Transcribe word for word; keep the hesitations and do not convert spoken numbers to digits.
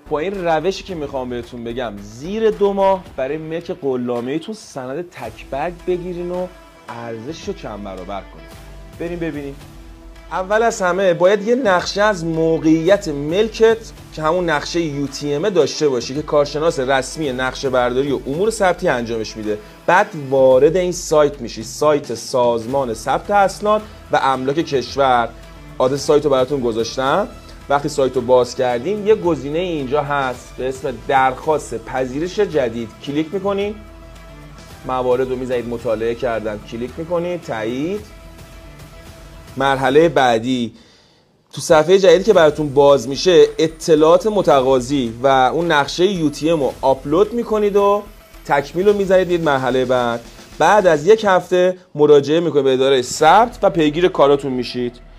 با این روشی که میخوام بهتون بگم زیر دو ماه برای ملک قلامه‌ایتون سند تک برگ بگیرین و ارزشش رو چند برابر کنین. بریم ببینیم. اول از همه باید یه نقشه از موقعیت ملکت که همون نقشه یو تی ام داشته باشی که کارشناس رسمی نقشه برداری و امور ثبتی انجامش میده. بعد وارد این سایت میشی، سایت سازمان ثبت اسناد و املاک کشور. آدرس سایت رو براتون گذاشتم. وقتی سایت رو باز کردیم یه گزینه اینجا هست به اسم درخواست پذیرش جدید. کلیک میکنین، موارد رو میذارید مطالعه کردن، کلیک میکنید تایید. مرحله بعدی تو صفحه جدیدی که براتون باز میشه اطلاعات متقاضی و اون نقشه یو تی ام رو آپلود میکنید و تکمیل رو میذارید. مرحله بعد بعد از یک هفته مراجعه میکنید به اداره ثبت و پیگیر کاراتون میشید.